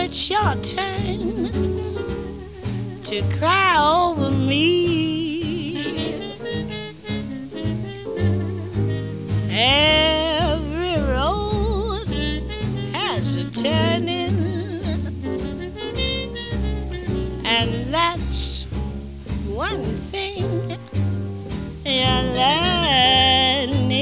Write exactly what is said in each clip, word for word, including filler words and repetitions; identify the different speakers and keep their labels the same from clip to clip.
Speaker 1: it's your turn to cry over me. Every road has a turning, and that's one thing you're learning.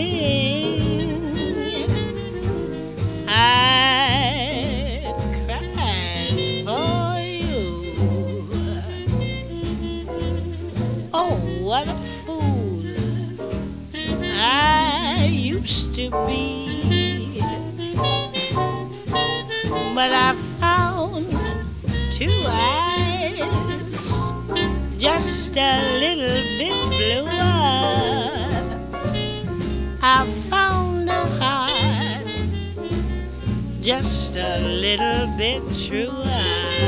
Speaker 1: I cried for you. Oh, what a fool I used to be. But I found two eyes just a little bit bluer. I found a heart just a little bit truer.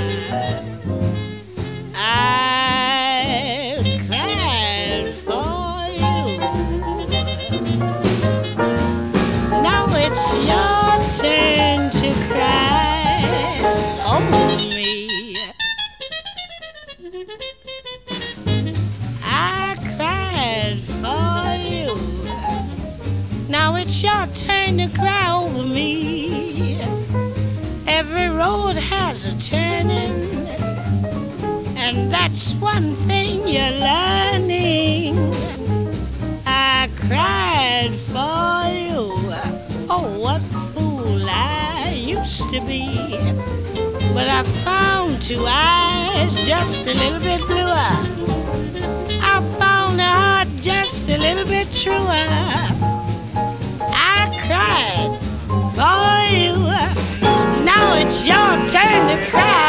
Speaker 1: I cried for you. Now it's your turn to cry over me. I cried for you. Now it's your turn to cry over me. Every road has a turning, and that's one thing you're learning. I cried for you. Oh, what a fool I used to be. But I found two eyes just a little bit bluer. I found a heart just a little bit truer. I cried for you. Now it's your turn to cry.